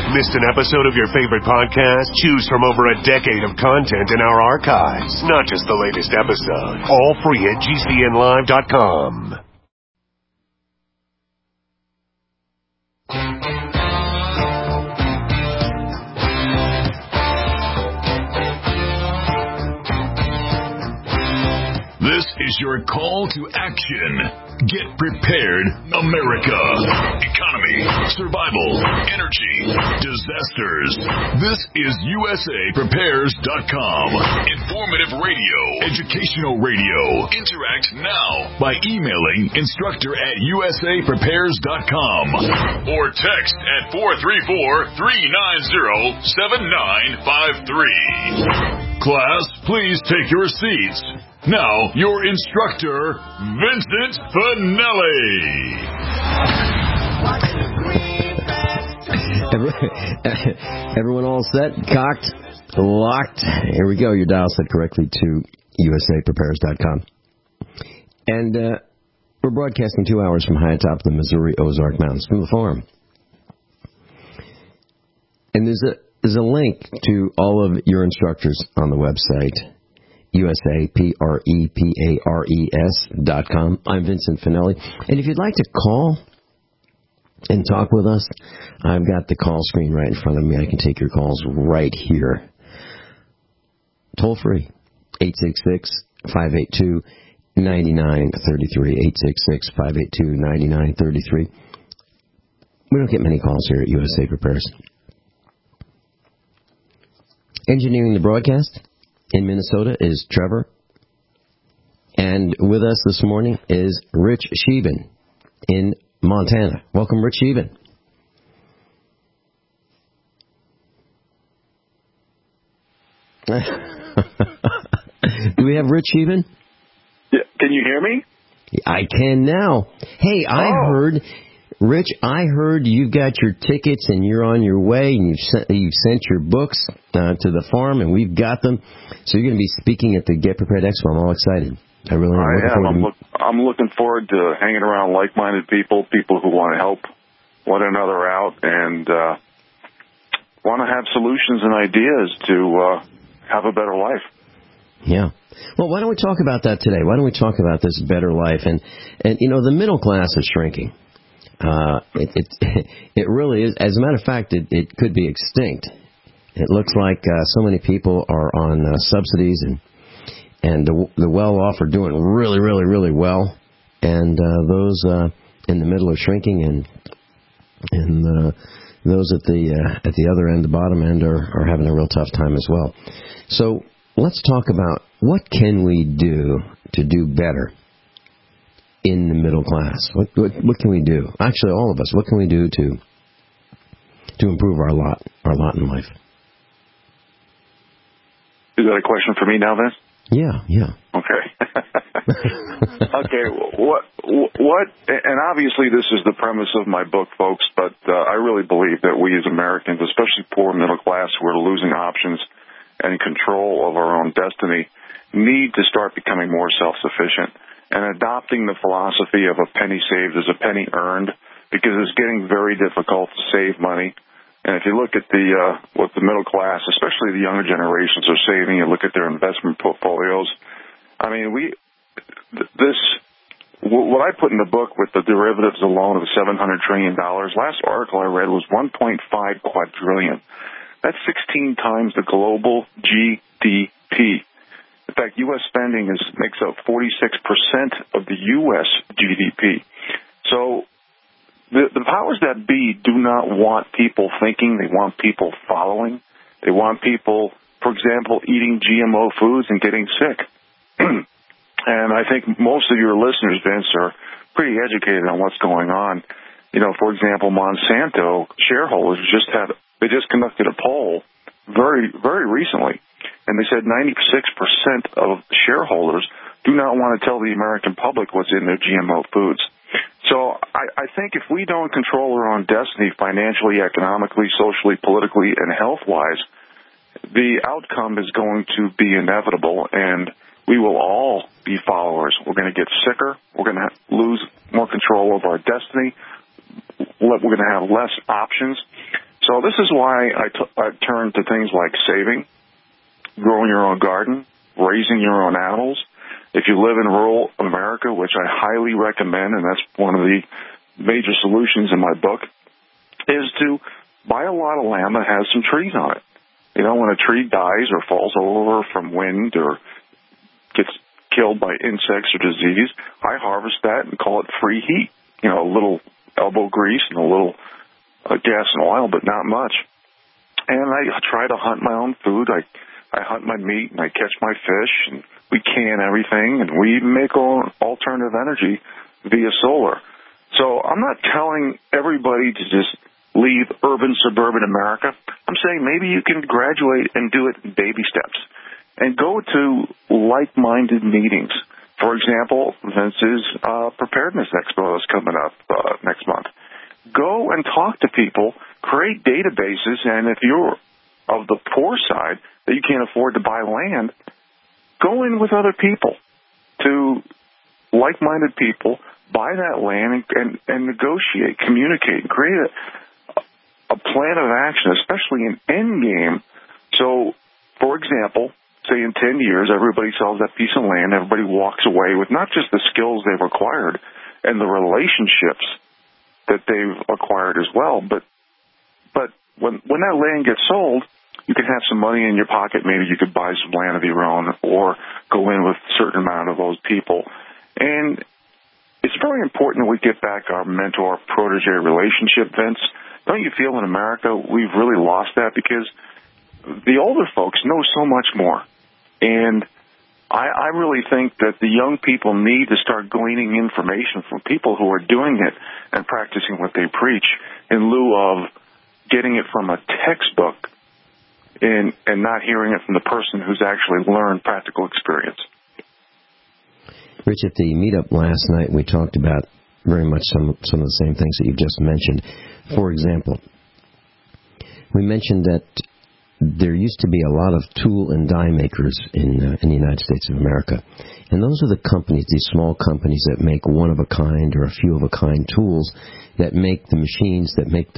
Missed an episode of your favorite podcast? Choose from over a decade of content in our archives, not just the latest episode. All free at GCNlive.com. This is your call to action. Get prepared, America. Economy, survival, energy, disasters. This is USAPrepares.com. Informative radio, educational radio. Interact now by emailing instructor@USAPrepares.com or text at 434-390-7953. Class, please take your seats. Now, your instructor, Vincent Finelli. Everyone all set, cocked, locked? Here we go. Your dial set correctly to USAPrepares.com. And we're broadcasting 2 hours from high atop the Missouri Ozark Mountains from the farm. And there's a link to all of your instructors on the website. USAPrepares.com. I'm Vincent Finelli. And if you'd like to call and talk with us, I've got the call screen right in front of me. I can take your calls right here. Toll free. 866-582-9933. 866-582-9933. We don't get many calls here at USA Prepares. Engineering the broadcast in Minnesota is Trevor. And with us this morning is Rich Sheban in Montana. Welcome, Rich Sheban. Do we have Rich Sheban? Yeah, can you hear me? I can now. Hey, I heard you've got your tickets and you're on your way, and you've sent your books to the farm, and we've got them. So you're going to be speaking at the Get Prepared Expo. I'm all excited. I am. I'm looking forward to hanging around like-minded people who want to help one another out and want to have solutions and ideas to have a better life. Yeah. Well, why don't we talk about that today? Why don't we talk about this better life? And you know, the middle class is shrinking. It really is. As a matter of fact, it could be extinct. It looks like so many people are on subsidies, and the well-off are doing really, really, really well, and those in the middle are shrinking, and those at the other end, the bottom end, are having a real tough time as well. So let's talk about what can we do to do better in the middle class. What can we do? Actually, all of us. What can we do to improve our lot in life? Is that a question for me now, Vince? Yeah. Okay. Okay. What? And obviously, this is the premise of my book, folks. But I really believe that we as Americans, especially poor middle class, who are losing options and control of our own destiny, need to start becoming more self-sufficient and adopting the philosophy of a penny saved is a penny earned, because it's getting very difficult to save money. And if you look at what the middle class, especially the younger generations, are saving, you look at their investment portfolios. I mean, what I put in the book with the derivatives alone of $700 trillion. Last article I read was 1.5 quadrillion. That's 16 times the global GDP. In fact, U.S. spending makes up 46% of the U.S. GDP. So the powers that be do not want people thinking. They want people following. They want people, for example, eating GMO foods and getting sick. And I think most of your listeners, Vince, are pretty educated on what's going on. You know, for example, Monsanto shareholders just conducted a poll very, very recently, and they said 96% of shareholders do not want to tell the American public what's in their GMO foods. So I think if we don't control our own destiny financially, economically, socially, politically, and health-wise, the outcome is going to be inevitable, and we will all be followers. We're going to get sicker. We're going to lose more control of our destiny. We're going to have less options. So this is why I turn to things like saving, growing your own garden, raising your own animals. If you live in rural America, which I highly recommend, and that's one of the major solutions in my book, is to buy a lot of land that has some trees on it. You know, when a tree dies or falls over from wind or gets killed by insects or disease, I harvest that and call it free heat. You know, a little elbow grease and a little gas and oil, but not much. And I try to hunt my own food. I hunt my meat and I catch my fish, and we can everything, and we make our own alternative energy via solar. So I'm not telling everybody to just leave urban, suburban America. I'm saying maybe you can graduate and do it in baby steps and go to like-minded meetings. For example, Vince's Preparedness Expo is coming up next month. Go and talk to people, create databases, and if you're of the poor side that you can't afford to buy land, go in with other people, to like-minded people, buy that land and negotiate, communicate, and create a plan of action, especially an end game. So, for example, say in 10 years, everybody sells that piece of land, everybody walks away with not just the skills they've acquired and the relationships that they've acquired as well, but when that land gets sold, you can have some money in your pocket. Maybe you could buy some land of your own or go in with a certain amount of those people. And it's very important that we get back our mentor-protege relationship, Vince. Don't you feel in America we've really lost that? Because the older folks know so much more. And I really think that the young people need to start gleaning information from people who are doing it and practicing what they preach in lieu of getting it from a textbook and not hearing it from the person who's actually learned practical experience. Rich, at the meetup last night, we talked about very much some of the same things that you've just mentioned. For example, we mentioned that there used to be a lot of tool and die makers in the United States of America. And those are the companies, these small companies that make one-of-a-kind or a few-of-a-kind tools that make the machines that make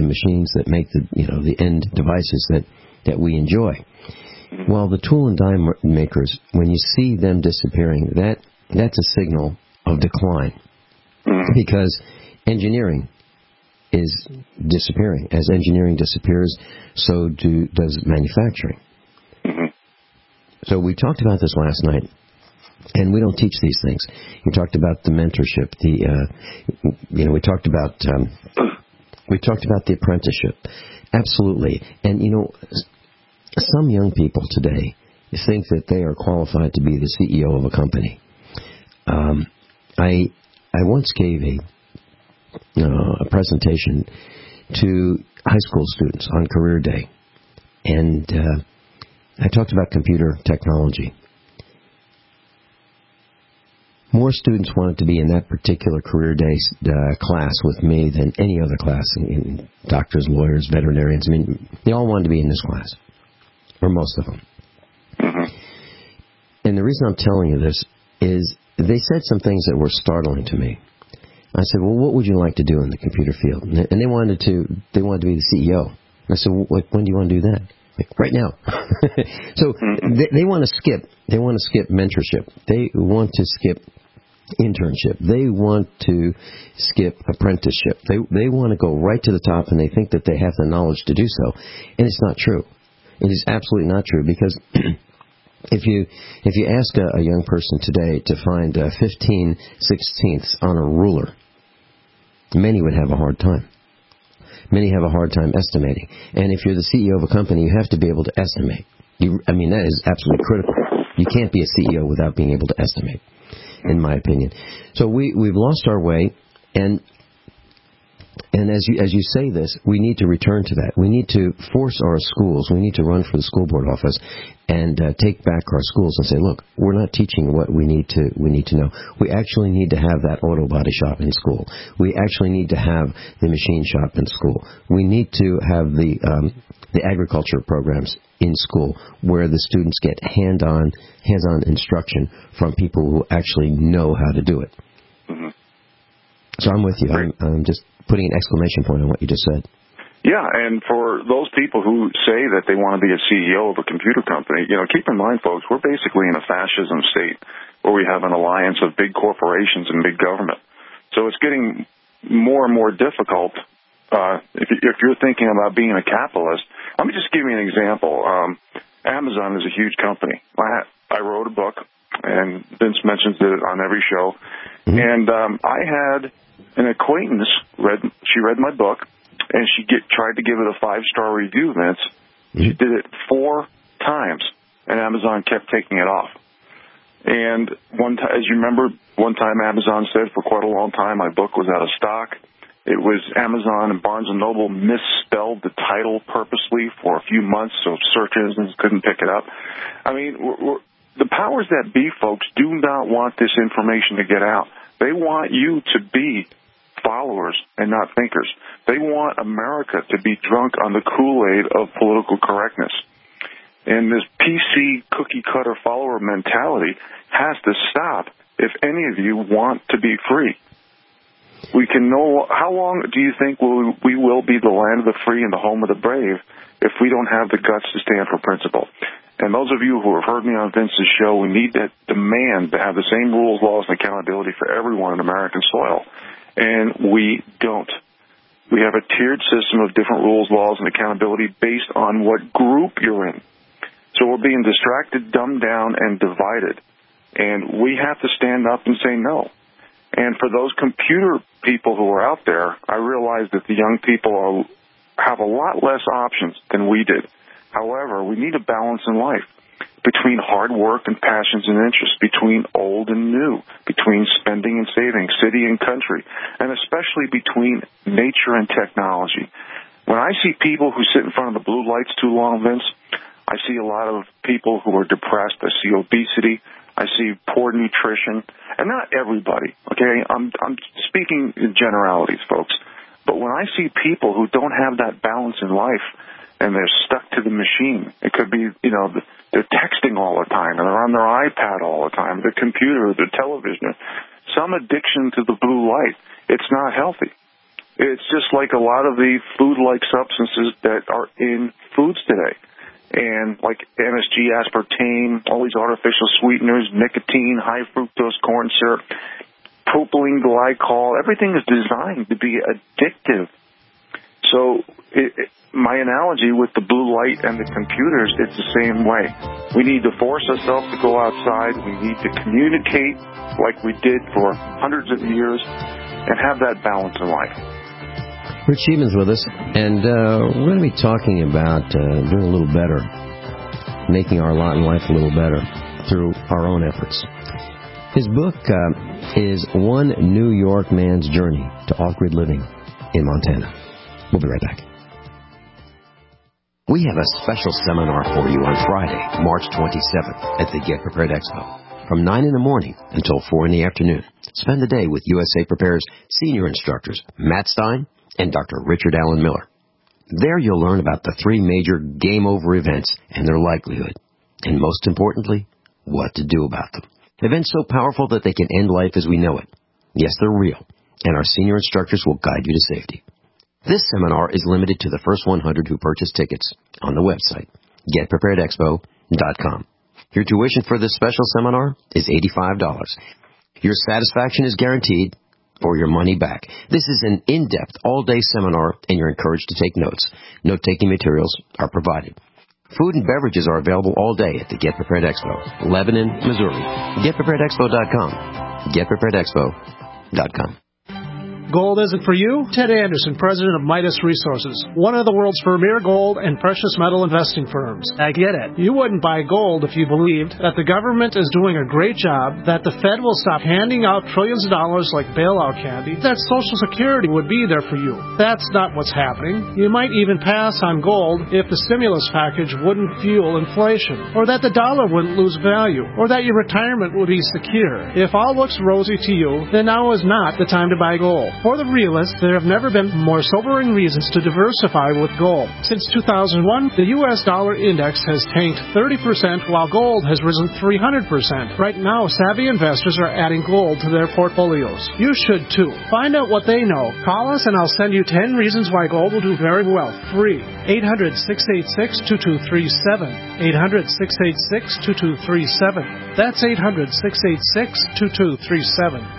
the end devices that we enjoy. Well, the tool and die makers, when you see them disappearing, that's a signal of decline. Because engineering is disappearing. As engineering disappears, so does manufacturing. So we talked about this last night, and we don't teach these things. You talked about the mentorship. We talked about the apprenticeship. Absolutely. And some young people today think that they are qualified to be the CEO of a company. I once gave a presentation to high school students on career day, and I talked about computer technology. More students wanted to be in that particular career day class with me than any other class, in doctors, lawyers, veterinarians. I mean, they all wanted to be in this class, or most of them. And the reason I'm telling you this is they said some things that were startling to me. I said, well, what would you like to do in the computer field? And they wanted to be the CEO. I said, well, when do you want to do that? Like, right now. So they want to skip. They want to skip mentorship. They want to skip internship. They want to skip apprenticeship. They want to go right to the top, and they think that they have the knowledge to do so. And it's not true. It is absolutely not true, because if you ask a young person today to find 15/16 on a ruler, many would have a hard time. Many have a hard time estimating. And if you're the CEO of a company, you have to be able to estimate. That is absolutely critical. You can't be a CEO without being able to estimate, in my opinion. So we've lost our way, and as you say this, we need to return to that. We need to force our schools. We need to run for the school board office and take back our schools and say, look, we're not teaching what we need to know. We actually need to have that auto body shop in school. We actually need to have the machine shop in school. We need to have the agriculture programs in school where the students get hands-on instruction from people who actually know how to do it. So I'm with you. I'm just putting an exclamation point on what you just said. Yeah, and for those people who say that they want to be a CEO of a computer company, keep in mind, folks, we're basically in a fascism state where we have an alliance of big corporations and big government. So it's getting more and more difficult if you're thinking about being a capitalist. Let me just give you an example. Amazon is a huge company. I wrote a book, and Vince mentions it on every show. Mm-hmm. And I had an acquaintance, she read my book, and she tried to give it a 5-star review, Vince. Mm-hmm. She did it 4 times, and Amazon kept taking it off. And as you remember, one time Amazon said for quite a long time my book was out of stock. It was Amazon and Barnes & Noble misspelled the title purposely for a few months so search engines couldn't pick it up. I mean, the powers that be, folks, do not want this information to get out. They want you to be followers and not thinkers. They want America to be drunk on the Kool-Aid of political correctness. And this PC cookie-cutter follower mentality has to stop if any of you want to be free. How long do you think we will be the land of the free and the home of the brave if we don't have the guts to stand for principle? And those of you who have heard me on Vince's show, we need to demand to have the same rules, laws, and accountability for everyone on American soil. And we don't. We have a tiered system of different rules, laws, and accountability based on what group you're in. So we're being distracted, dumbed down, and divided. And we have to stand up and say no. And for those computer people who are out there, I realize that the young people have a lot less options than we did. However, we need a balance in life between hard work and passions and interests, between old and new, between spending and saving, city and country, and especially between nature and technology. When I see people who sit in front of the blue lights too long, Vince, I see a lot of people who are depressed. I see obesity. I see poor nutrition. And not everybody, okay? I'm speaking in generalities, folks. But when I see people who don't have that balance in life and they're stuck to the machine, it could be, they're texting all the time and they're on their iPad all the time, their computer, their television, some addiction to the blue light. It's not healthy. It's just like a lot of the food-like substances that are in foods today. And like MSG, aspartame, all these artificial sweeteners, nicotine, high fructose corn syrup, propylene glycol, everything is designed to be addictive. So my analogy with the blue light and the computers, it's the same way. We need to force ourselves to go outside. We need to communicate like we did for hundreds of years and have that balance in life. Rich Sheeman's with us, and we're going to be talking about doing a little better, making our lot in life a little better through our own efforts. His book is One New York Man's Journey to Off-Grid Living in Montana. We'll be right back. We have a special seminar for you on Friday, March 27th at the Get Prepared Expo from 9 in the morning until 4 in the afternoon. Spend the day with USA Prepare's senior instructors, Matt Stein and Dr. Richard Allen Miller. There you'll learn about the 3 major game-over events and their likelihood, and most importantly, what to do about them. Events so powerful that they can end life as we know it. Yes, they're real, and our senior instructors will guide you to safety. This seminar is limited to the first 100 who purchase tickets on the website, getpreparedexpo.com. Your tuition for this special seminar is $85. Your satisfaction is guaranteed, or your money back. This is an in-depth, all-day seminar, and you're encouraged to take notes. Note-taking materials are provided. Food and beverages are available all day at the Get Prepared Expo, Lebanon, Missouri. GetPreparedExpo.com. GetPreparedExpo.com. Gold isn't for you? Ted Anderson, president of Midas Resources, one of the world's premier gold and precious metal investing firms. I get it. You wouldn't buy gold if you believed that the government is doing a great job, that the Fed will stop handing out trillions of dollars like bailout candy, that Social Security would be there for you. That's not what's happening. You might even pass on gold if the stimulus package wouldn't fuel inflation, or that the dollar wouldn't lose value, or that your retirement would be secure. If all looks rosy to you, then now is not the time to buy gold. For the realist, there have never been more sobering reasons to diversify with gold. Since 2001, the U.S. dollar index has tanked 30%, while gold has risen 300%. Right now, savvy investors are adding gold to their portfolios. You should too. Find out what they know. Call us and I'll send you 10 reasons why gold will do very well. Free. 800-686-2237. 800-686-2237. That's 800-686-2237.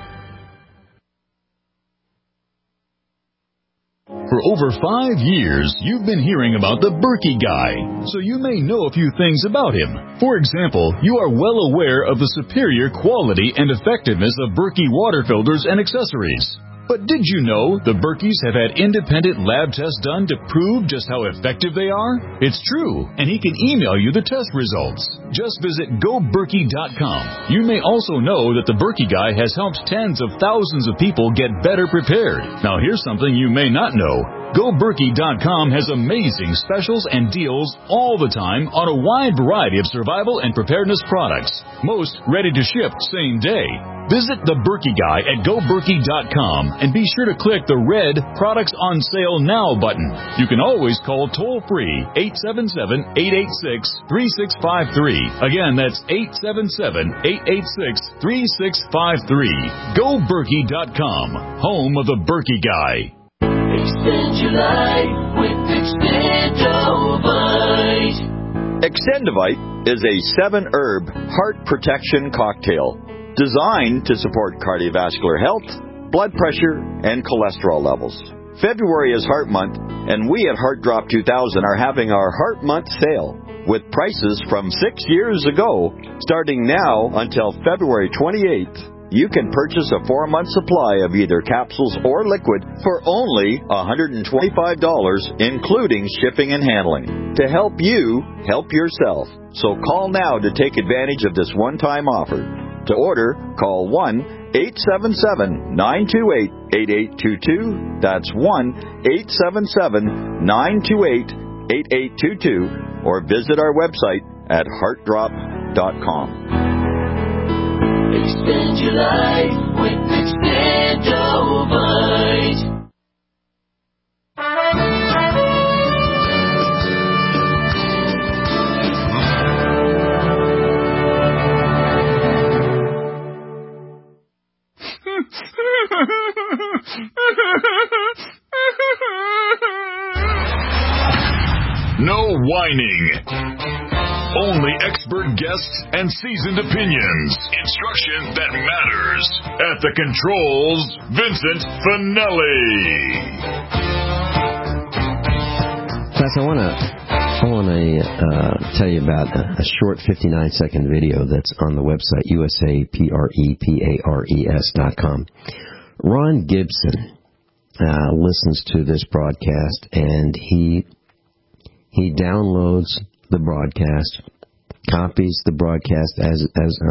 For over 5 years, you've been hearing about the Berkey Guy, so you may know a few things about him. For example, you are well aware of the superior quality and effectiveness of Berkey water filters and accessories. But did you know the Berkeys have had independent lab tests done to prove just how effective they are? It's true, and he can email you the test results. Just visit GoBerkey.com. You may also know that the Berkey Guy has helped tens of thousands of people get better prepared. Now here's something you may not know. GoBerkey.com has amazing specials and deals all the time on a wide variety of survival and preparedness products, most ready to ship same day. Visit the Berkey Guy at GoBerkey.com and be sure to click the red Products on Sale Now button. You can always call toll-free 877-886-3653. Again, that's 877-886-3653. GoBerkey.com, home of the Berkey Guy. Extend your life with Extendovite. Extendovite is a 7-herb heart protection cocktail designed to support cardiovascular health, blood pressure, and cholesterol levels. February is Heart Month, and we at Heart Drop 2000 are having our Heart Month sale with prices from 6 years ago, starting now until February 28th. You can purchase a 4-month supply of either capsules or liquid for only $125, including shipping and handling, to help you help yourself. So call now to take advantage of this one-time offer. To order, call 1-877-928-8822. That's 1-877-928-8822. Or visit our website at heartdrop.com. Extend your life with Extendovite. No whining. Only expert guests and seasoned opinions. Instruction that matters. At the controls, Vincent Finelli. Class, I want to tell you about a short 59-second video that's on the website, usaprepares.com. Ron Gibson listens to this broadcast, and he downloads the broadcast, copies the broadcast as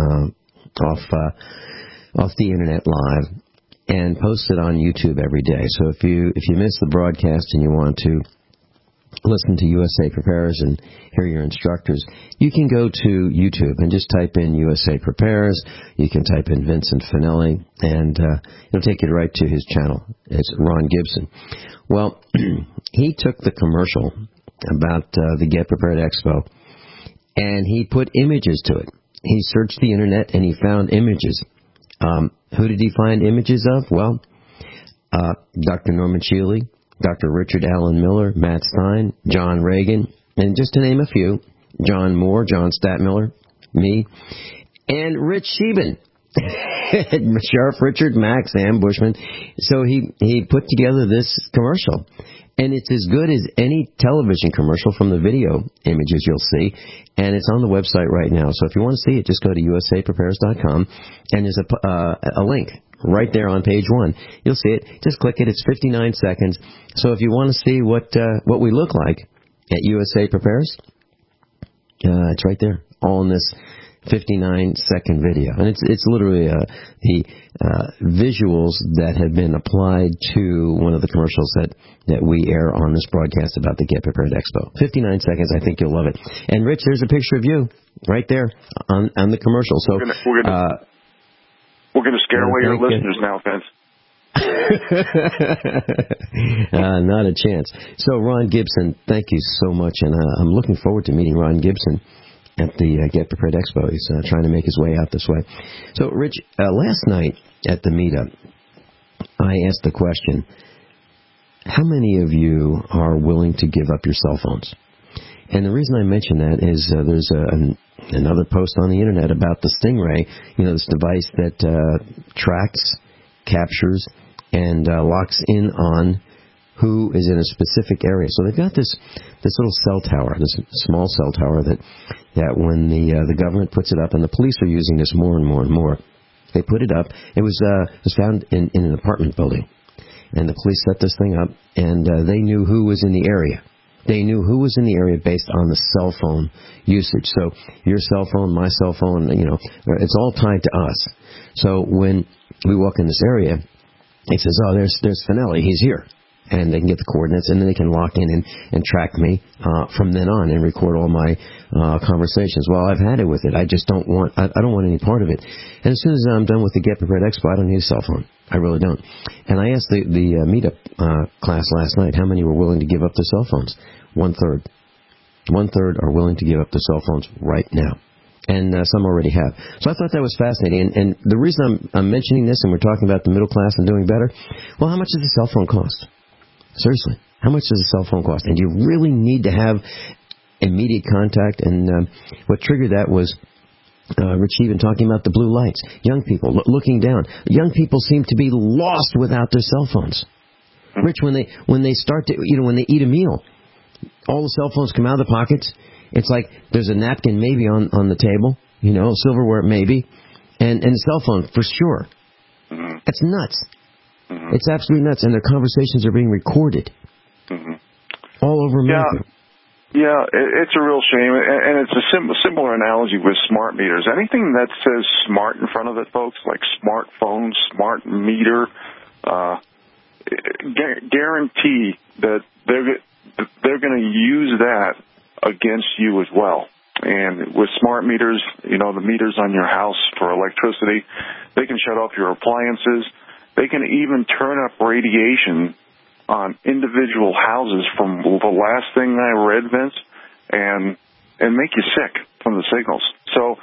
off the internet live, and posts it on YouTube every day. So if you miss the broadcast and you want to listen to USA Prepares and hear your instructors, you can go to YouTube and just type in USA Prepares. You can type in Vincent Finelli, and it'll take you right to his channel. It's Ron Gibson. Well, he took the commercial about the Get Prepared Expo, and he put images to it. He searched the internet and he found images. Who did he find images of? Well, Dr. Norman Shealy, Dr. Richard Allen Miller, Matt Stein, John Reagan, and just to name a few, John Moore, John Statmiller, me, and Rich Sheben, Sheriff Richard Mack, Sam Bushman. So he put together this commercial. And it's as good as any television commercial from the video images you'll see. And it's on the website right now. So if you want to see it, just go to usaprepares.com. And there's a link right there on page 1. You'll see it. Just click it. It's 59 seconds. So if you want to see what we look like at USA Prepares, it's right there. All in this 59-second video. And it's literally the visuals that have been applied to one of the commercials that we air on this broadcast about the Get Prepared Expo. 59 seconds. I think you'll love it. And, Rich, there's a picture of you right there on the commercial. So we're gonna scare away your listeners now, Vince. Not a chance. So, Ron Gibson, thank you so much, and I'm looking forward to meeting Ron Gibson at the Get Prepared Expo. He's trying to make his way out this way. So, Rich, last night at the meetup, I asked the question, how many of you are willing to give up your cell phones? And the reason I mention that is there's another post on the Internet about the Stingray, this device that tracks, captures, and locks in on who is in a specific area. So they've got this little cell tower, this small cell tower that when the government puts it up, and the police are using this more and more and more, they put it up. It was found in an apartment building. And the police set this thing up, and they knew who was in the area. They knew who was in the area based on the cell phone usage. So your cell phone, my cell phone, it's all tied to us. So when we walk in this area, it says, oh, there's Finelli, he's here. And they can get the coordinates, and then they can lock in and track me from then on and record all my conversations. Well, I've had it with it. I just don't want any part of it. And as soon as I'm done with the Get Prepared Expo, I don't need a cell phone. I really don't. And I asked the meetup class last night how many were willing to give up their cell phones. 1/3. 1/3 are willing to give up their cell phones right now. And some already have. So I thought that was fascinating. And the reason I'm mentioning this, and we're talking about the middle class and doing better, well, how much does a cell phone cost? Seriously, how much does a cell phone cost? And do you really need to have immediate contact? And what triggered that was Rich even talking about the blue lights. Young people looking down. Young people seem to be lost without their cell phones. Rich, when they start to, when they eat a meal, all the cell phones come out of the pockets. It's like there's a napkin maybe on the table, silverware maybe, and a cell phone for sure. That's nuts. It's absolutely nuts, and their conversations are being recorded all over America. Yeah, it's a real shame, and it's a similar analogy with smart meters. Anything that says smart in front of it, folks, like smartphone, smart meter, guarantee that they're going to use that against you as well. And with smart meters, the meters on your house for electricity, they can shut off your appliances. They can even turn up radiation on individual houses from the last thing I read, Vince, and make you sick from the signals. So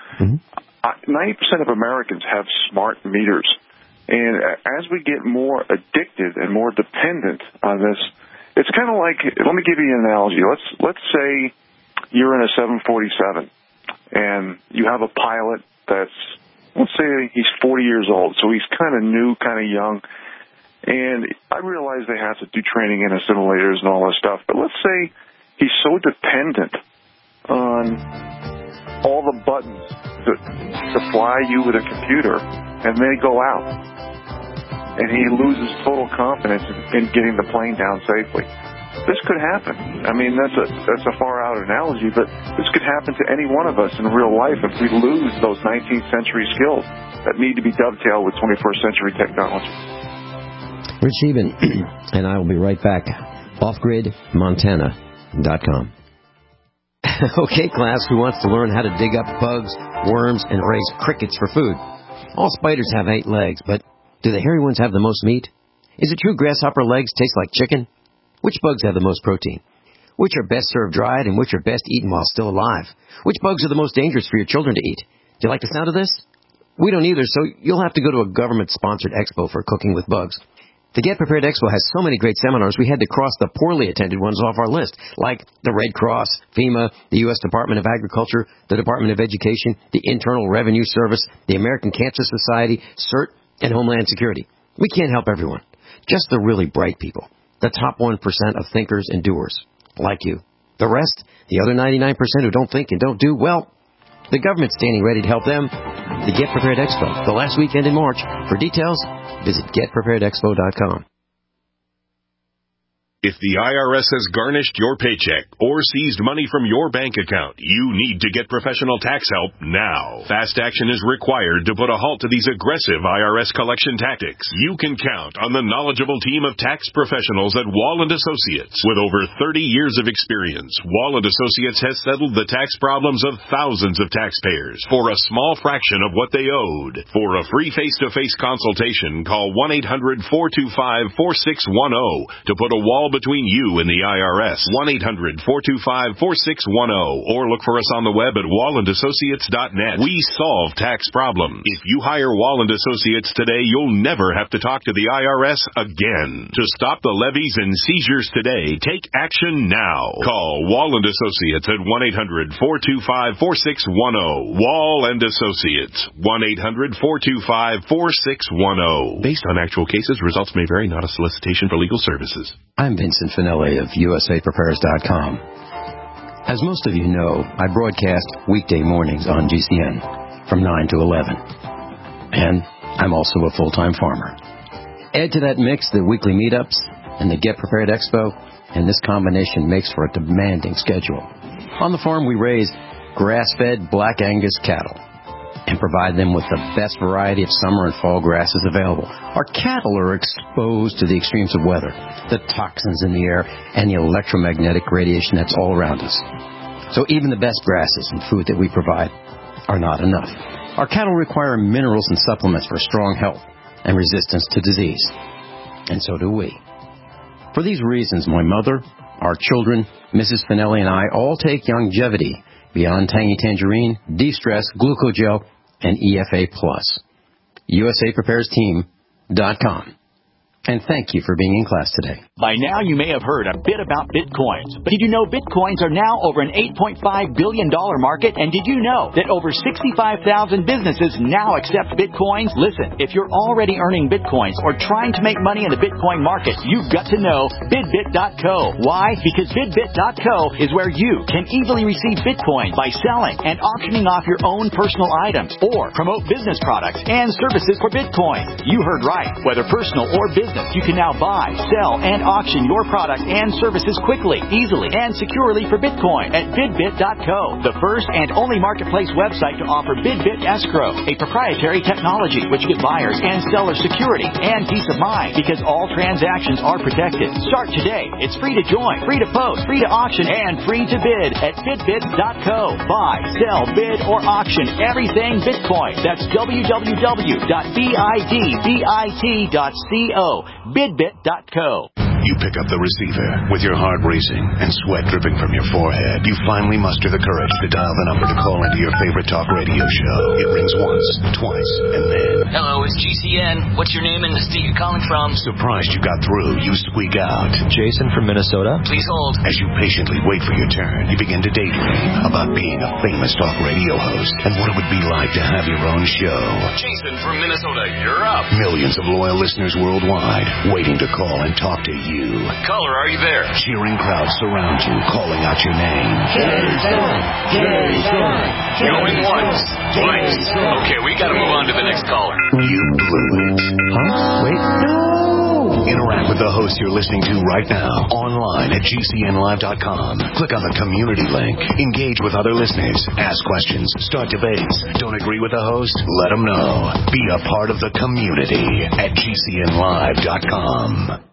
90% of Americans have smart meters. And as we get more addicted and more dependent on this, it's kind of like, let me give you an analogy. Let's say you're in a 747 and you have a pilot that's, let's say he's 40 years old, so he's kind of new, kind of young. And I realize they have to do training in simulators and all this stuff, but let's say he's so dependent on all the buttons to fly you with a computer, and they go out, and he loses total confidence in getting the plane down safely. This could happen. I mean, that's a far out analogy, but this could happen to any one of us in real life if we lose those 19th century skills that need to be dovetailed with 21st century technology. Rich Eben, and I will be right back. OffGridMontana.com. Okay, class, who wants to learn how to dig up bugs, worms, and raise crickets for food? All spiders have 8 legs, but do the hairy ones have the most meat? Is it true grasshopper legs taste like chicken? Which bugs have the most protein? Which are best served dried and which are best eaten while still alive? Which bugs are the most dangerous for your children to eat? Do you like the sound of this? We don't either, so you'll have to go to a government-sponsored expo for cooking with bugs. The Get Prepared Expo has so many great seminars, we had to cross the poorly attended ones off our list, like the Red Cross, FEMA, the U.S. Department of Agriculture, the Department of Education, the Internal Revenue Service, the American Cancer Society, CERT, and Homeland Security. We can't help everyone, just the really bright people. The top 1% of thinkers and doers, like you. The rest, the other 99% who don't think and don't do, well, the government's standing ready to help them. The Get Prepared Expo, the last weekend in March. For details, visit GetPreparedExpo.com. If the IRS has garnished your paycheck or seized money from your bank account, you need to get professional tax help now. Fast action is required to put a halt to these aggressive IRS collection tactics. You can count on the knowledgeable team of tax professionals at Wall & Associates. With over 30 years of experience, Wall & Associates has settled the tax problems of thousands of taxpayers for a small fraction of what they owed. For a free face-to-face consultation, call 1-800-425-4610 to put a wall between you and the IRS. 1-800-425-4610 or look for us on the web at wallandassociates.net. We solve tax problems. If you hire Wall & Associates today, you'll never have to talk to the IRS again. To stop the levies and seizures today, take action now. Call Wall & Associates at 1-800-425-4610. Wall & Associates. 1-800-425-4610. Based on actual cases, results may vary, not a solicitation for legal services. I'm Vincent Finelli of USAPrepares.com. As most of you know, I broadcast weekday mornings on GCN from 9 to 11. And I'm also a full-time farmer. Add to that mix the weekly meetups and the Get Prepared Expo, and this combination makes for a demanding schedule. On the farm, we raise grass-fed Black Angus cattle and provide them with the best variety of summer and fall grasses available. Our cattle are exposed to the extremes of weather, the toxins in the air, and the electromagnetic radiation that's all around us. So even the best grasses and food that we provide are not enough. Our cattle require minerals and supplements for strong health and resistance to disease. And so do we. For these reasons, my mother, our children, Mrs. Finelli, and I all take Longevity, Beyond Tangy Tangerine, De-Stress, Glucogel, and EFA+. USAPreparesTeam.com. And thank you for being in class today. By now, you may have heard a bit about Bitcoins. But did you know Bitcoins are now over an $8.5 billion market? And did you know that over 65,000 businesses now accept Bitcoins? Listen, if you're already earning Bitcoins or trying to make money in the Bitcoin market, you've got to know BidBit.co. Why? Because BidBit.co is where you can easily receive Bitcoin by selling and auctioning off your own personal items or promote business products and services for Bitcoin. You heard right. Whether personal or business, you can now buy, sell, and auction your product and services quickly, easily, and securely for Bitcoin at BidBit.co, the first and only marketplace website to offer BidBit Escrow, a proprietary technology which gives buyers and sellers security and peace of mind because all transactions are protected. Start today. It's free to join, free to post, free to auction, and free to bid at BidBit.co. Buy, sell, bid, or auction everything Bitcoin. That's www.bidbit.co. BidBit.co. You pick up the receiver with your heart racing and sweat dripping from your forehead. You finally muster the courage to dial the number to call into your favorite talk radio show. It rings once, twice, and then... Hello, it's GCN. What's your name and the state you're calling from? Surprised you got through, you squeak out. Jason from Minnesota. Please hold. As you patiently wait for your turn, you begin to daydream about being a famous talk radio host and what it would be like to have your own show. Jason from Minnesota, you're up. Millions of loyal listeners worldwide waiting to call and talk to you. Caller, are you there? Cheering crowds surround you, calling out your name. Jason! Jason! Going once, twice. Okay, we gotta move on to the next caller. You blew it. Huh? Wait. No! Interact with the host you're listening to right now, online at GCNlive.com. Click on the community link. Engage with other listeners. Ask questions. Start debates. Don't agree with the host? Let them know. Be a part of the community at GCNlive.com.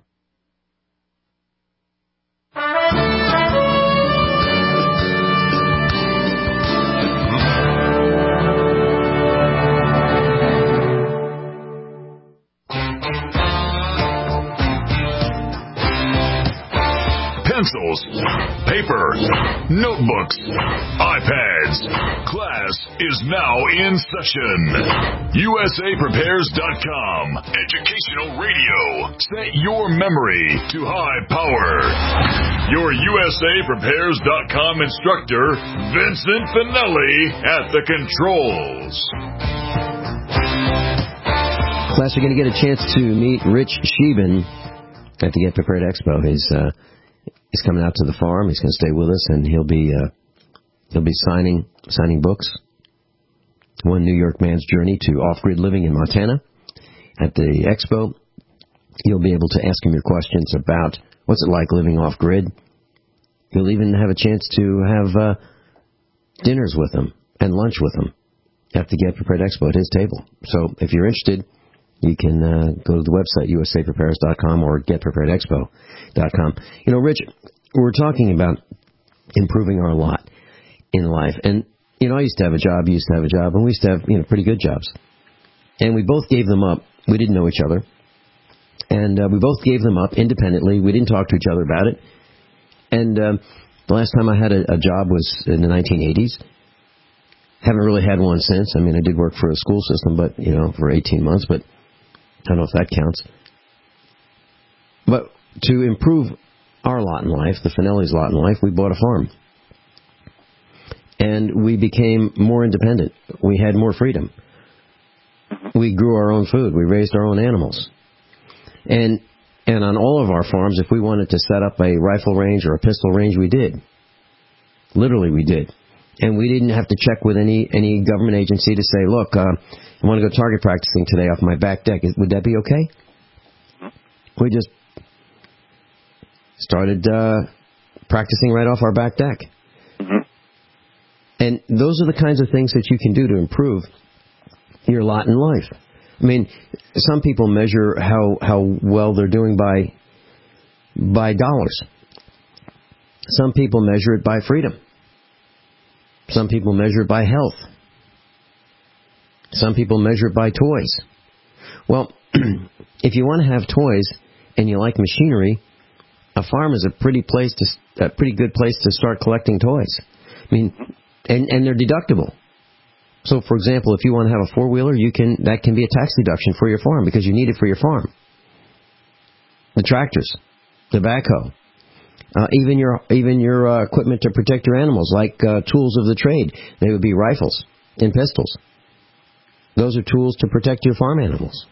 Pencils, paper, notebooks, iPads. Class is now in session. USAPrepares.com. Educational radio. Set your memory to high power. Your USAPrepares.com instructor, Vincent Finelli, at the controls. Class, you're going to get a chance to meet Rich Sheben at the Get Prepared Expo. He's coming out to the farm. He's going to stay with us, and he'll be signing books. One New York Man's Journey to Off-Grid Living in Montana. At the expo, you'll be able to ask him your questions about what's it like living off grid. You'll even have a chance to have dinners with him and lunch with him at the Get Prepared Expo at his table. So if you're interested, you can go to the website, usaprepares.com or getpreparedexpo.com. You know, Rich, we're talking about improving our lot in life. And, you know, I used to have a job, you used to have a job, and we used to have, you know, pretty good jobs. And we both gave them up. We didn't know each other. And we both gave them up independently. We didn't talk to each other about it. And the last time I had a job was in the 1980s. Haven't really had one since. I mean, I did work for a school system, but, you know, for 18 months, but I don't know if that counts. But to improve our lot in life, the Finelli's lot in life, we bought a farm. And we became more independent. We had more freedom. We grew our own food. We raised our own animals. And on all of our farms, if we wanted to set up a rifle range or a pistol range, we did. Literally, we did. And we didn't have to check with any government agency to say, look, I want to go target practicing today off my back deck. Would that be okay? We just started practicing right off our back deck. And those are the kinds of things that you can do to improve your lot in life. I mean, some people measure how well they're doing by dollars. Some people measure it by freedom. Some people measure it by health. Some people measure it by toys. Well, if you want to have toys and you like machinery, a farm is a pretty good place to start collecting toys. I mean, and they're deductible. So, for example, if you want to have a four-wheeler, that can be a tax deduction for your farm because you need it for your farm. The tractors, the backhoe, even your equipment to protect your animals, like tools of the trade. They would be rifles and pistols. Those are tools to protect your farm animals.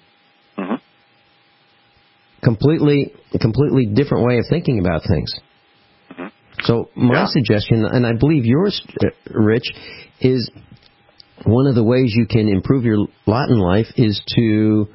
Completely different way of thinking about things. So my suggestion, and I believe yours, Rich, is one of the ways you can improve your lot in life is to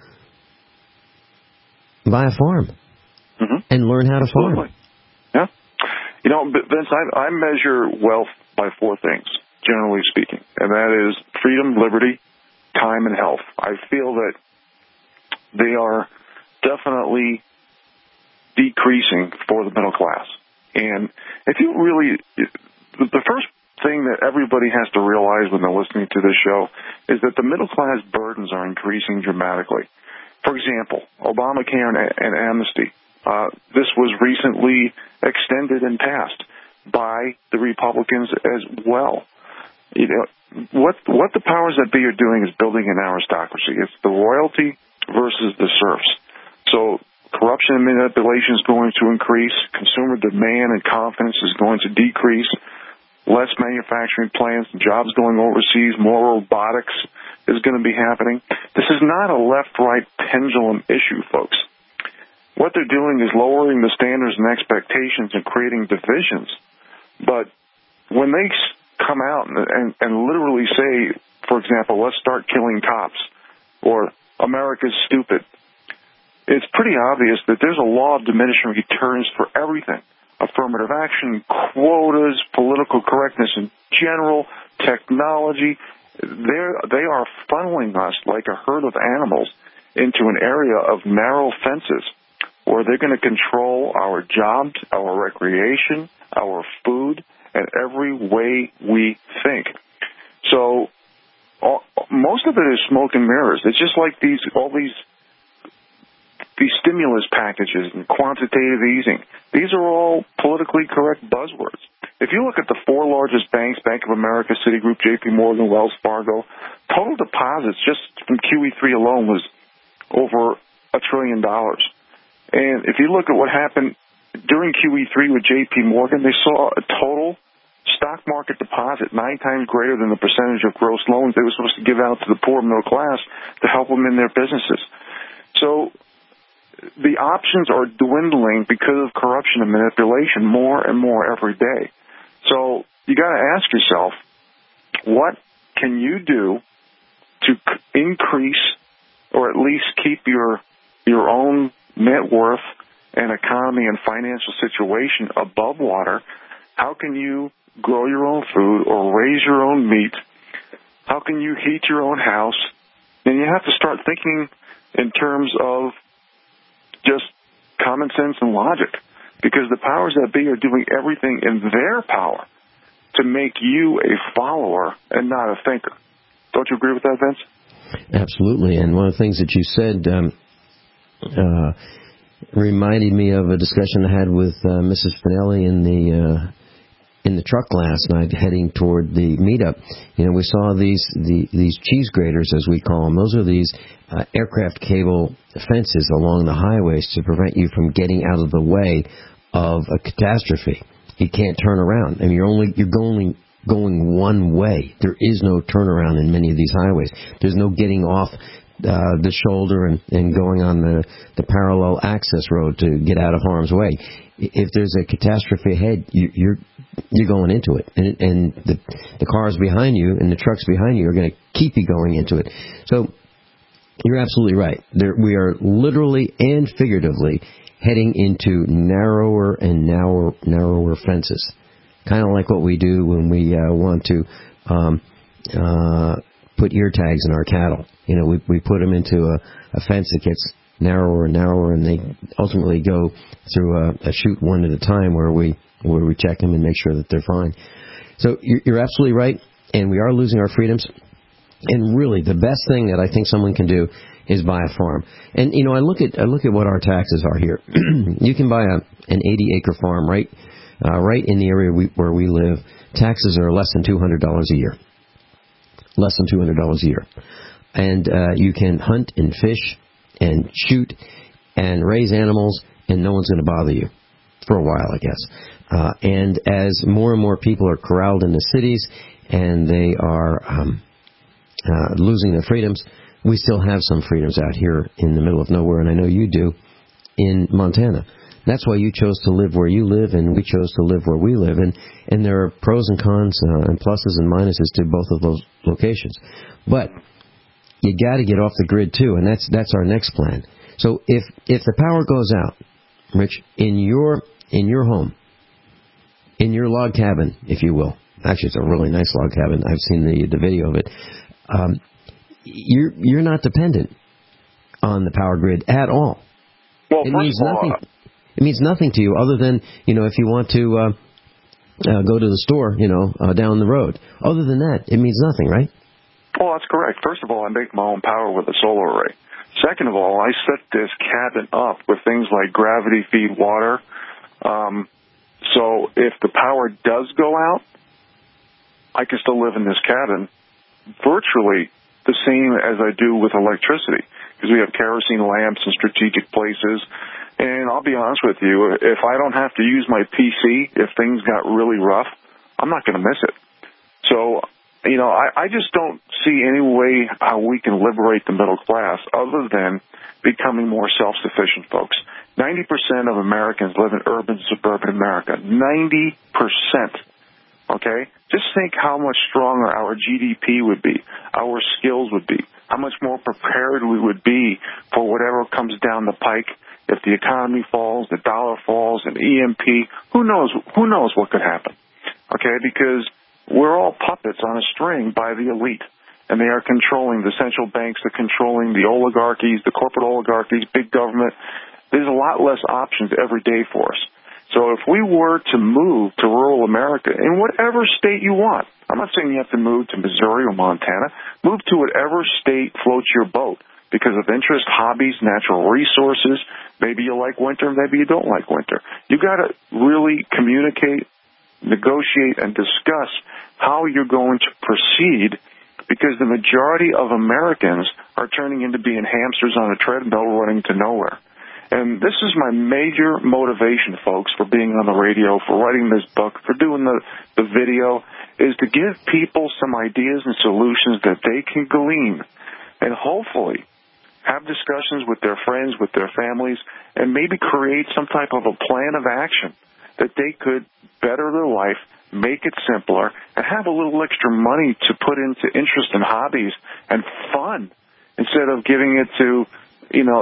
buy a farm and learn how to farm. Yeah. You know, Vince, I measure wealth by four things, generally speaking, and that is freedom, liberty, time, and health. I feel that they are definitely decreasing for the middle class. And if you really, the first thing that everybody has to realize when they're listening to this show is that the middle class burdens are increasing dramatically. For example, Obamacare and amnesty. This was recently extended and passed by the Republicans as well. You know, what the powers that be are doing is building an aristocracy. It's the royalty versus the serfs. So corruption and manipulation is going to increase. Consumer demand and confidence is going to decrease. Less manufacturing plants, jobs going overseas, more robotics is going to be happening. This is not a left-right pendulum issue, folks. What they're doing is lowering the standards and expectations and creating divisions. But when they come out and literally say, for example, let's start killing cops, or America's stupid, it's pretty obvious that there's a law of diminishing returns for everything. Affirmative action, quotas, political correctness in general, technology. They are funneling us like a herd of animals into an area of narrow fences where they're going to control our jobs, our recreation, our food, and every way we think. So most of it is smoke and mirrors. It's just like all these stimulus packages and quantitative easing. These are all politically correct buzzwords. If you look at the four largest banks, Bank of America, Citigroup, JP Morgan, Wells Fargo, total deposits just from QE3 alone was over $1 trillion. And if you look at what happened during QE3 with JP Morgan, they saw a total stock market deposit 9 times greater than the percentage of gross loans they were supposed to give out to the poor middle class to help them in their businesses. So the options are dwindling because of corruption and manipulation more and more every day. So you got to ask yourself, what can you do to increase or at least keep your own net worth and economy and financial situation above water, how can you grow your own food or raise your own meat? How can you heat your own house? And you have to start thinking in terms of just common sense and logic, because the powers that be are doing everything in their power to make you a follower and not a thinker. Don't you agree with that, Vince? Absolutely. And one of the things that you said reminded me of a discussion I had with Mrs. Spinelli in the truck last night heading toward the meetup. You know, we saw these cheese graters, as we call them. Those are these aircraft cable fences along the highways to prevent you from getting out of the way of a catastrophe. You can't turn around. I mean, you're going one way. There is no turnaround in many of these highways. There's no getting off the shoulder and going on the parallel access road to get out of harm's way. If there's a catastrophe ahead, you're going into it, and the cars behind you and the trucks behind you are going to keep you going into it. So you're absolutely right. We are literally and figuratively heading into narrower and narrower fences, kind of like what we do when we want to put ear tags in our cattle. You know, we put them into a fence that gets narrower and narrower, and they ultimately go through a chute one at a time where we check them and make sure that they're fine. So you're absolutely right, and we are losing our freedoms. And really, the best thing that I think someone can do is buy a farm. And you know, I look at what our taxes are here. You can buy an 80-acre farm right in the area where we live. Taxes are less than $200 a year. Less than $200 a year. And you can hunt and fish and shoot and raise animals, and no one's going to bother you for a while, I guess. And as more and more people are corralled in the cities and they are losing their freedoms, we still have some freedoms out here in the middle of nowhere, and I know you do, in Montana. That's why you chose to live where you live, and we chose to live where we live. And there are pros and cons and pluses and minuses to both of those locations. But you got to get off the grid too, and that's our next plan. So if the power goes out, Rich, in your home, in your log cabin, if you will. Actually, it's a really nice log cabin. I've seen the video of it. You're not dependent on the power grid at all. Well, it means nothing. It means nothing to you other than, you know, if you want to go to the store, you know, down the road. Other than that, it means nothing, right? Well, that's correct. First of all, I make my own power with a solar array. Second of all, I set this cabin up with things like gravity feed water. So if the power does go out, I can still live in this cabin virtually the same as I do with electricity, because we have kerosene lamps in strategic places. And I'll be honest with you, if I don't have to use my PC, if things got really rough, I'm not going to miss it. So, you know, I just don't see any way how we can liberate the middle class other than becoming more self-sufficient, folks. 90% of Americans live in urban, suburban America. 90%. Okay? Just think how much stronger our GDP would be, our skills would be, how much more prepared we would be for whatever comes down the pike. If the economy falls, the dollar falls, an EMP, who knows what could happen. Okay? Because we're all puppets on a string by the elite. And they are controlling the central banks, they're controlling the oligarchies, the corporate oligarchies, big government. There's a lot less options every day for us. So if we were to move to rural America, in whatever state you want, I'm not saying you have to move to Missouri or Montana, move to whatever state floats your boat because of interest, hobbies, natural resources. Maybe you like winter, maybe you don't like winter. You got to really communicate, negotiate, and discuss how you're going to proceed, because the majority of Americans are turning into being hamsters on a treadmill running to nowhere. And this is my major motivation, folks, for being on the radio, for writing this book, for doing the video, is to give people some ideas and solutions that they can glean and hopefully have discussions with their friends, with their families, and maybe create some type of a plan of action that they could better their life, make it simpler, and have a little extra money to put into interest and hobbies and fun instead of giving it to, you know,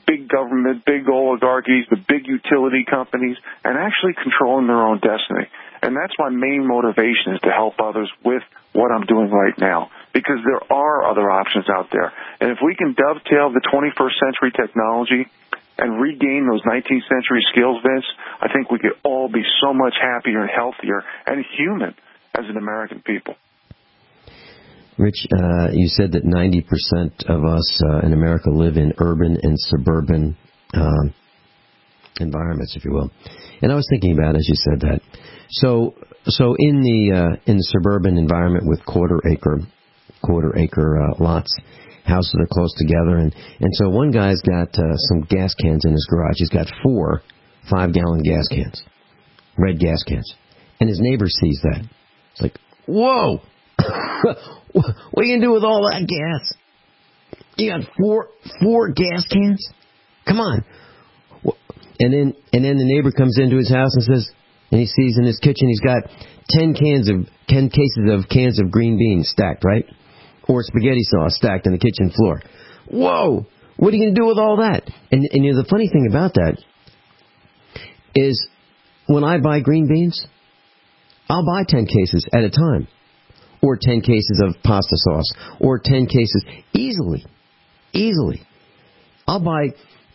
big government, big oligarchies, the big utility companies, and actually controlling their own destiny. And that's my main motivation, is to help others with what I'm doing right now, because there are other options out there. And if we can dovetail the 21st century technology and regain those 19th century skills, Vince, I think we could all be so much happier and healthier and human as an American people. Rich, you said that 90% of us in America live in urban and suburban environments, if you will. And I was thinking about it as you said that. So in the suburban environment with quarter acre lots, houses are close together, and so one guy's got some gas cans in his garage. He's got 4 5-gallon gas cans, red gas cans, and his neighbor sees that. It's like, whoa, what are you gonna do with all that gas? You got 4 gas cans? Come on. And then the neighbor comes into his house and says, and he sees in his kitchen he's got 10 cases of green beans stacked, right? Or spaghetti sauce stacked on the kitchen floor. Whoa! What are you going to do with all that? And you know, the funny thing about that is when I buy green beans, I'll buy 10 cases at a time. Or 10 cases of pasta sauce. Or 10 cases. Easily. I'll buy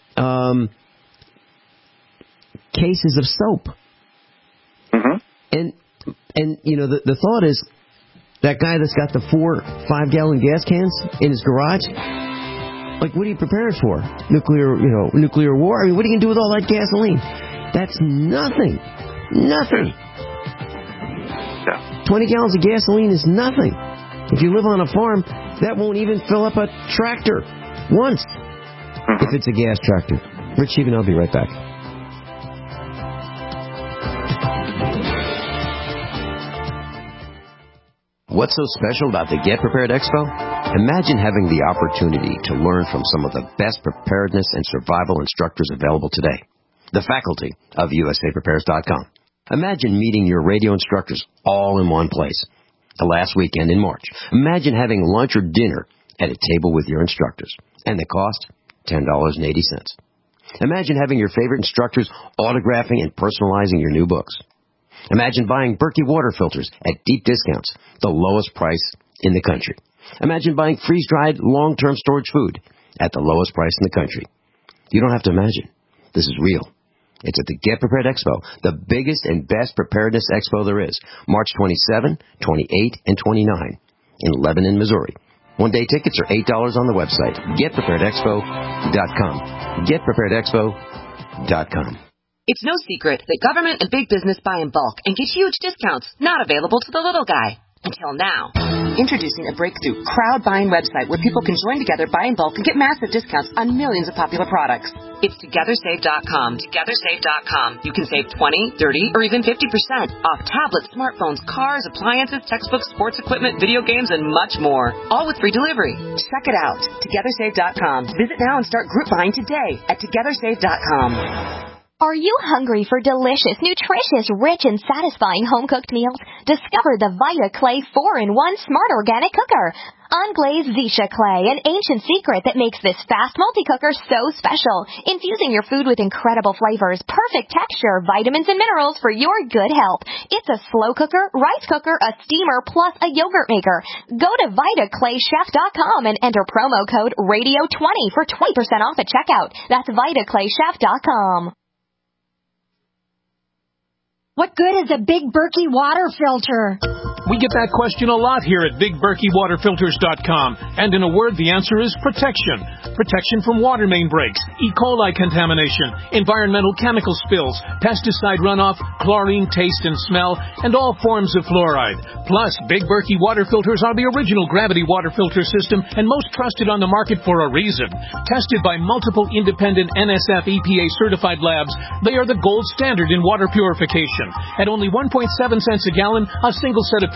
cases of soap. And you know, the thought is, that guy that's got the 4 5-gallon gas cans in his garage, like, what are you prepared for? Nuclear war? I mean, what are you going to do with all that gasoline? That's nothing. Yeah. 20 gallons of gasoline is nothing. If you live on a farm, that won't even fill up a tractor once, if it's a gas tractor. Rich Sheevan, I'll be right back. What's so special about the Get Prepared Expo? Imagine having the opportunity to learn from some of the best preparedness and survival instructors available today. The faculty of USAPrepares.com. Imagine meeting your radio instructors all in one place. The last weekend in March. Imagine having lunch or dinner at a table with your instructors. And the cost? $10.80. Imagine having your favorite instructors autographing and personalizing your new books. Imagine buying Berkey water filters at deep discounts, the lowest price in the country. Imagine buying freeze-dried, long-term storage food at the lowest price in the country. You don't have to imagine. This is real. It's at the Get Prepared Expo, the biggest and best preparedness expo there is, March 27, 28, and 29 in Lebanon, Missouri. One-day tickets are $8 on the website, getpreparedexpo.com. Getpreparedexpo.com. It's no secret that government and big business buy in bulk and get huge discounts not available to the little guy. Until now. Introducing a breakthrough crowd buying website where people can join together, buy in bulk, and get massive discounts on millions of popular products. It's TogetherSave.com. TogetherSave.com. You can save 20, 30, or even 50% off tablets, smartphones, cars, appliances, textbooks, sports equipment, video games, and much more. All with free delivery. Check it out. TogetherSave.com. Visit now and start group buying today at TogetherSave.com. Are you hungry for delicious, nutritious, rich, and satisfying home-cooked meals? Discover the Vita Clay 4-in-1 Smart Organic Cooker. Unglazed Zisha Clay, an ancient secret that makes this fast multi-cooker so special. Infusing your food with incredible flavors, perfect texture, vitamins, and minerals for your good health. It's a slow cooker, rice cooker, a steamer, plus a yogurt maker. Go to VitaClayChef.com and enter promo code RADIO20 for 20% off at checkout. That's VitaClayChef.com. What good is a Big Berkey water filter? We get that question a lot here at BigBerkeyWaterFilters.com. And in a word, the answer is protection. Protection from water main breaks, E. coli contamination, environmental chemical spills, pesticide runoff, chlorine taste and smell, and all forms of fluoride. Plus, Big Berkey water filters are the original gravity water filter system and most trusted on the market for a reason. Tested by multiple independent NSF EPA certified labs, they are the gold standard in water purification. At only 1.7 cents a gallon, a single set of filters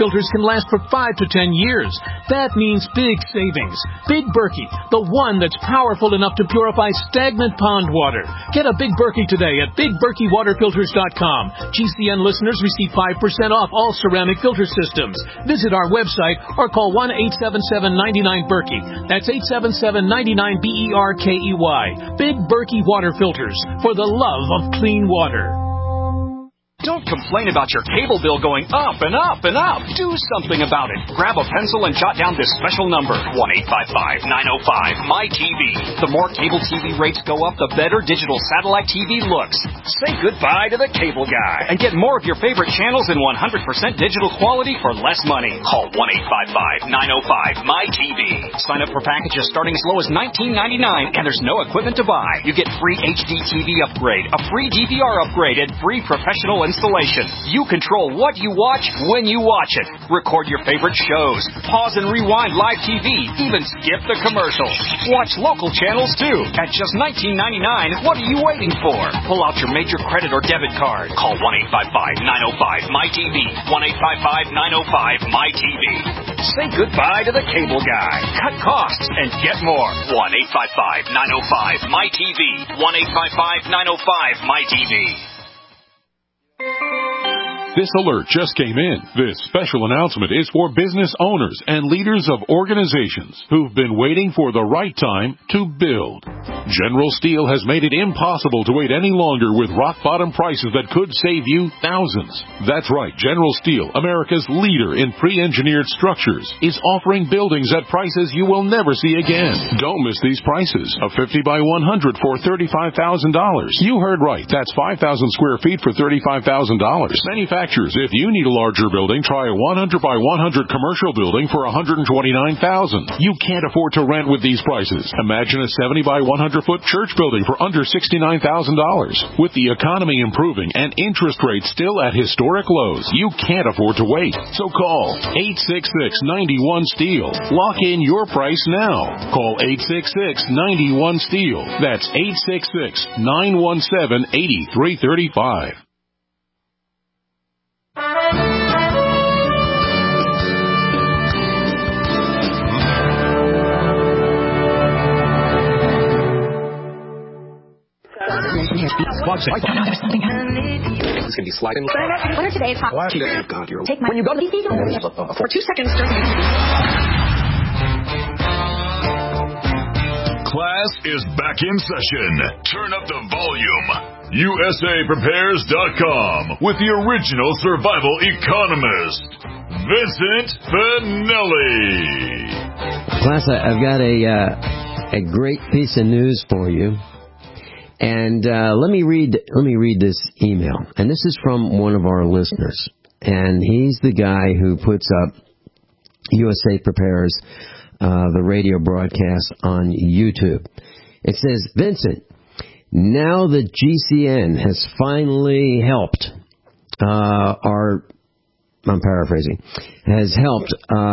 filters can last for 5 to 10 years. That means big savings. Big Berkey, the one that's powerful enough to purify stagnant pond water. Get a Big Berkey today at BigBerkeyWaterFilters.com. GCN listeners receive 5% off all ceramic filter systems. Visit our website or call 1-877-99-BERKEY. That's 877-99-BERKEY. Big Berkey Water Filters, for the love of clean water. Don't complain about your cable bill going up and up and up. Do something about it. Grab a pencil and jot down this special number, 1-855-905-MY-TV. The more cable TV rates go up, the better digital satellite TV looks. Say goodbye to the cable guy and get more of your favorite channels in 100% digital quality for less money. Call 1-855-905-MY-TV. Sign up for packages starting as low as $19.99, and there's no equipment to buy. You get free HD TV upgrade, a free DVR upgrade, and free professional installation. You control what you watch when you watch it. Record your favorite shows. Pause and rewind live TV. Even skip the commercials. Watch local channels too. At just $19.99, what are you waiting for? Pull out your major credit or debit card. Call 1-855-905-MY-TV. 1-855-905-MY-TV. Say goodbye to the cable guy. Cut costs and get more. 1-855-905-MY-TV. 1-855-905-MY-TV. This alert just came in. This special announcement is for business owners and leaders of organizations who've been waiting for the right time to build. General Steel has made it impossible to wait any longer with rock-bottom prices that could save you thousands. That's right, General Steel, America's leader in pre-engineered structures, is offering buildings at prices you will never see again. Don't miss these prices. A 50 by 100 for $35,000. You heard right. That's 5,000 square feet for $35,000. Manufacturers, if you need a larger building, try a 100 by 100 commercial building for $129,000. You can't afford to rent with these prices. Imagine a 70 by 100 foot church building for under $69,000. With the economy improving and interest rates still at historic lows, you can't afford to wait. So call 866-91-STEEL. Lock in your price now. Call 866-91-STEEL. That's 866-917-8335. It's going to be sliding. What are today's hot? God, you're... Take my... When you go to the for 2 seconds, Class is back in session. Turn up the volume. USAPrepares.com with the original survival economist, Vincent Finelli. Class, I've got a great piece of news for you. And let me read this email. And this is from one of our listeners. And he's the guy who puts up USA Prepares, the radio broadcast on YouTube. It says, Vincent, now that GCN has finally helped I'm paraphrasing, has helped,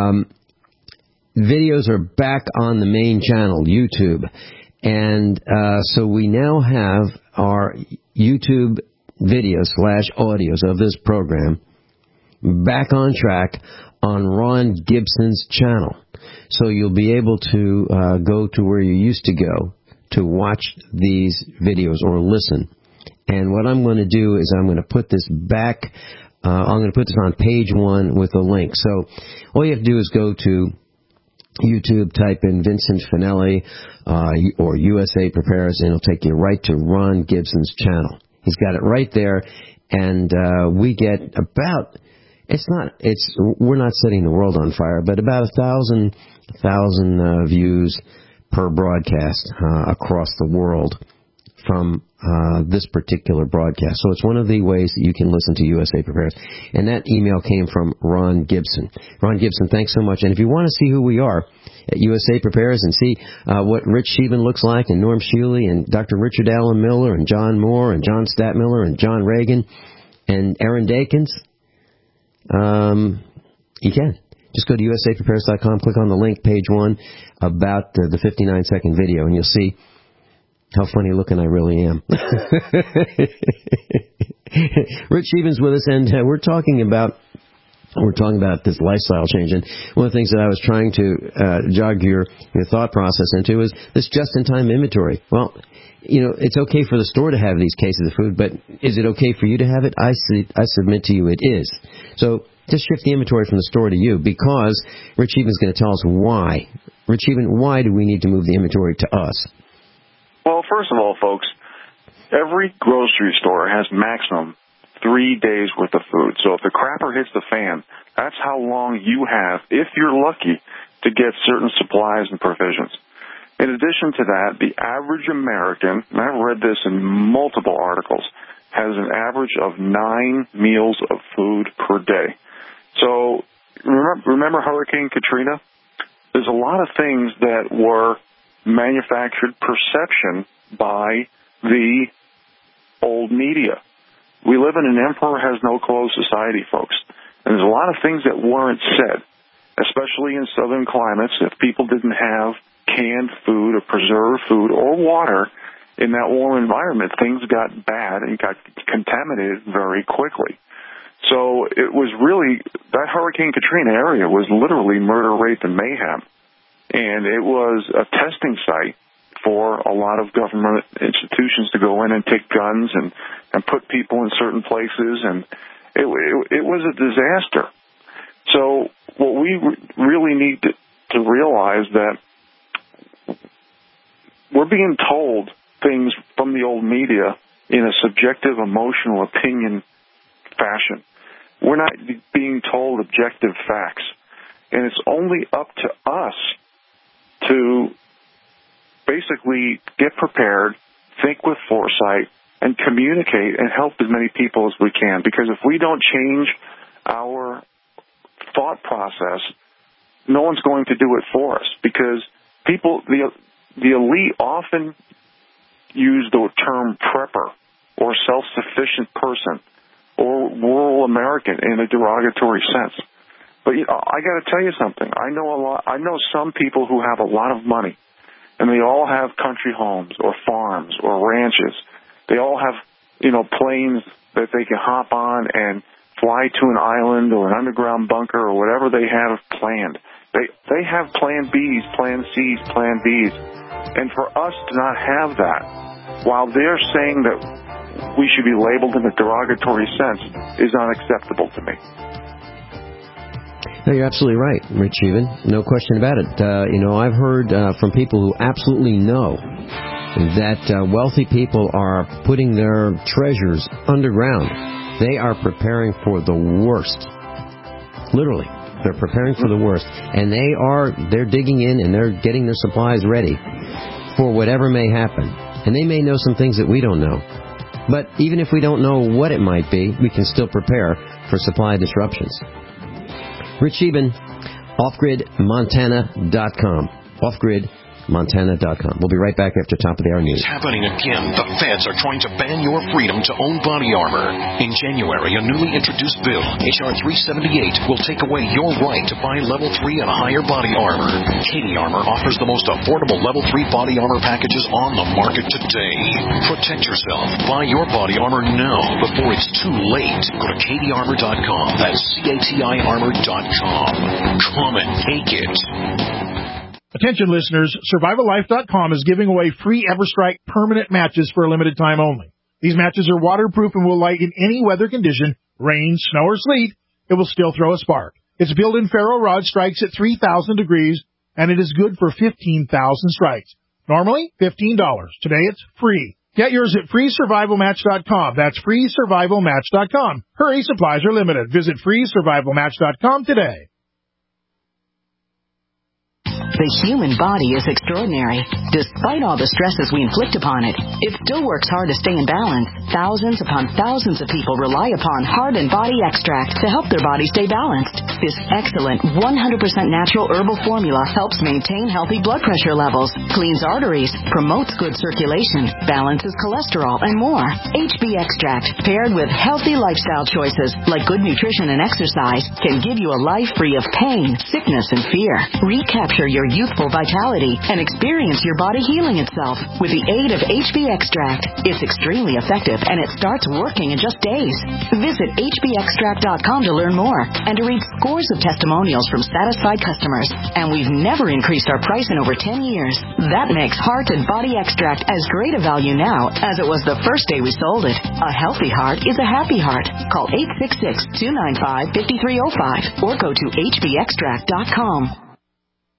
videos are back on the main channel, YouTube. And so we now have our YouTube videos / audios of this program back on track on Ron Gibson's channel. So you'll be able to go to where you used to go to watch these videos or listen. And what I'm going to do is I'm going to put this back, I'm going to put this on page 1 with a link. So all you have to do is go to YouTube, type in Vincent Finelli or USA Prepares, and it'll take you right to Ron Gibson's channel. He's got it right there, and we get about, we're not setting the world on fire, but about 1,000 views per broadcast across the world from this particular broadcast. So it's one of the ways that you can listen to USA Prepares. And that email came from Ron Gibson. Ron Gibson, thanks so much. And if you want to see who we are at USA Prepares and see what Rich Sheevan looks like, and Norm Shealy, and Dr. Richard Allen Miller, and John Moore, and John Statmiller, and John Reagan, and Aaron Dakins, you can. Just go to usaprepares.com, click on the link, page 1, about the 59-second video, and you'll see how funny looking I really am. Rich Sheevan's with us, and we're talking about we're talking about this lifestyle change. And one of the things that I was trying to jog your thought process into is this just-in-time inventory. Well, it's okay for the store to have these cases of food, but is it okay for you to have it? I submit to you it is. So just shift the inventory from the store to you, because Rich Eben's going to tell us why. Rich Eben, why do we need to move the inventory to us? Well, first of all, folks, every grocery store has maximum 3 days worth of food. So if the crapper hits the fan, that's how long you have, if you're lucky, to get certain supplies and provisions. In addition to that, the average American, and I've read this in multiple articles, has an average of 9 meals of food per day. So remember Hurricane Katrina? There's a lot of things that were manufactured perception by the old media. We live in an emperor has no clothes society, folks. And there's a lot of things that weren't said, especially in southern climates. If people didn't have canned food or preserved food or water in that warm environment, things got bad and got contaminated very quickly. So it was really, that Hurricane Katrina area was literally murder, rape, and mayhem. And it was a testing site for a lot of government institutions to go in and take guns and put people in certain places, and it was a disaster. So what we really need to realize that we're being told things from the old media in a subjective, emotional opinion fashion. We're not being told objective facts. And it's only up to us to basically get prepared, think with foresight, and communicate and help as many people as we can. Because if we don't change our thought process, no one's going to do it for us. Because people, the elite often use the term prepper or self-sufficient person or rural American in a derogatory sense. But I got to tell you something. I know some people who have a lot of money, and they all have country homes or farms or ranches. They all have, planes that they can hop on and fly to an island or an underground bunker or whatever they have planned. They have plan Bs, plan Cs, plan Ds. And for us to not have that, while they're saying that we should be labeled in a derogatory sense, is unacceptable to me. No, you're absolutely right, Rich Eben. No question about it. I've heard from people who absolutely know that wealthy people are putting their treasures underground. They are preparing for the worst. Literally, they're preparing for the worst. And they're digging in and they're getting their supplies ready for whatever may happen. And they may know some things that we don't know. But even if we don't know what it might be, we can still prepare for supply disruptions. Rich Eben, offgridmontana.com. offgridmontana.com. We'll be right back after top of the hour news. It's happening again. The feds are trying to ban your freedom to own body armor. In January, a newly introduced bill, H.R. 378, will take away your right to buy Level 3 and higher body armor. Katie Armor offers the most affordable Level 3 body armor packages on the market today. Protect yourself. Buy your body armor now before it's too late. Go to katiearmor.com. That's CATIarmor.com. Come and take it. Attention listeners, SurvivalLife.com is giving away free EverStrike permanent matches for a limited time only. These matches are waterproof and will light in any weather condition, rain, snow, or sleet. It will still throw a spark. Its built-in ferro rod strikes at 3,000 degrees, and it is good for 15,000 strikes. Normally, $15. Today it's free. Get yours at FreeSurvivalMatch.com. That's FreeSurvivalMatch.com. Hurry, supplies are limited. Visit FreeSurvivalMatch.com today. The human body is extraordinary. Despite all the stresses we inflict upon it, it still works hard to stay in balance. Thousands upon thousands of people rely upon Heart and Body Extract to help their body stay balanced. This excellent 100% natural herbal formula helps maintain healthy blood pressure levels, cleans arteries, promotes good circulation, balances cholesterol, and more. HB Extract, paired with healthy lifestyle choices like good nutrition and exercise, can give you a life free of pain, sickness, and fear. Recapture your your youthful vitality and experience your body healing itself with the aid of HB Extract. It's extremely effective and it starts working in just days. Visit hbextract.com to learn more and to read scores of testimonials from satisfied customers. And we've never increased our price in over 10 years. That makes Heart and Body Extract as great a value now as it was the first day we sold it. A healthy heart is a happy heart. Call 866-295-5305 or go to hbextract.com.